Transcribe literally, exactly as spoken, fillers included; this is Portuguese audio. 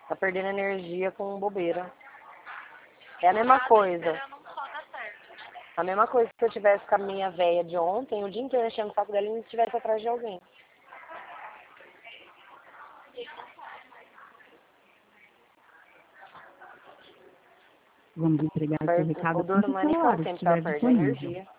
Tá perdendo energia com bobeira. É a mesma coisa. A mesma coisa se eu tivesse com a minha véia de ontem, o dia inteiro enchendo o saco dela e não estivesse atrás de alguém. Vamos entregar esse recado O assim dor do que o Mani celular sempre estiver ela perde a disponível. energia.